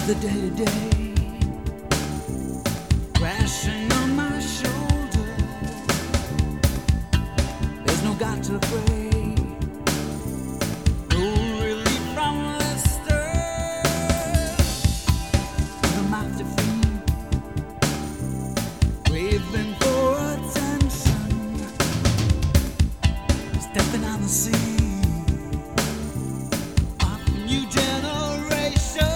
the day-to-day crashing on my shoulder. There's no God to pray, no relief from the stir. The mouth to feed, craving for attention, stepping on the scene of a new generation.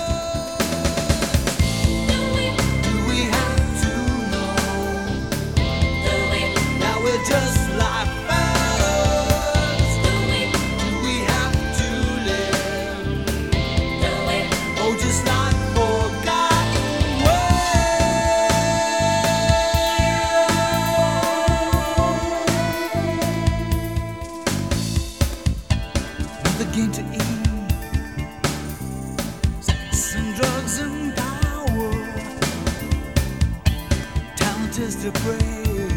Just like fellas, do we have to live? Oh, just like forgotten words. Another game to eat, sex and drugs and power. Talent is to pray.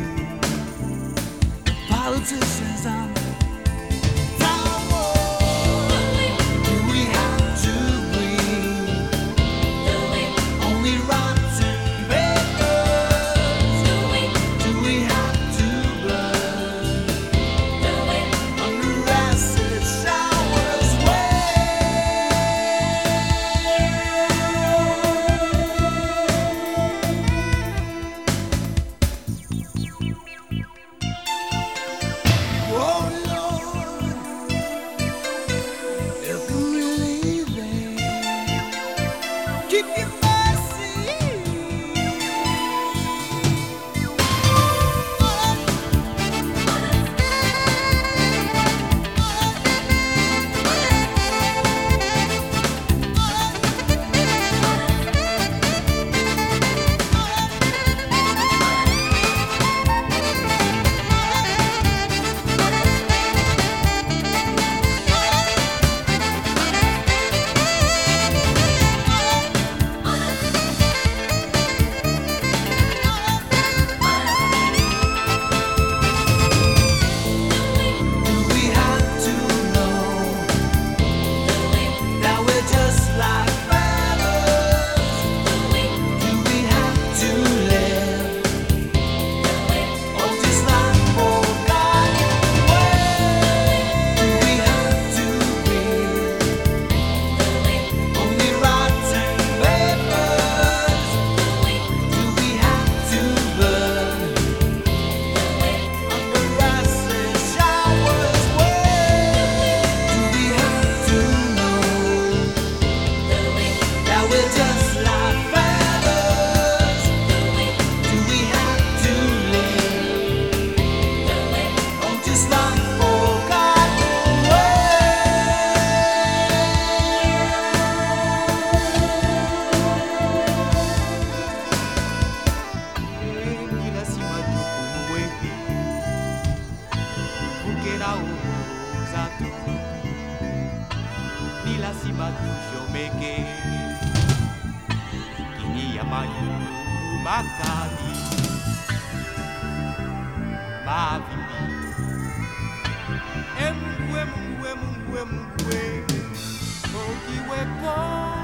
Politicians on power. Do we have to breathe? Only rotten papers. Do we have to burn under acid showers? Oh Lord, if you really there, keep your mercy. Nila si Matusyo Meke Kini Yamayu Makani Mavili Emwe Okiweko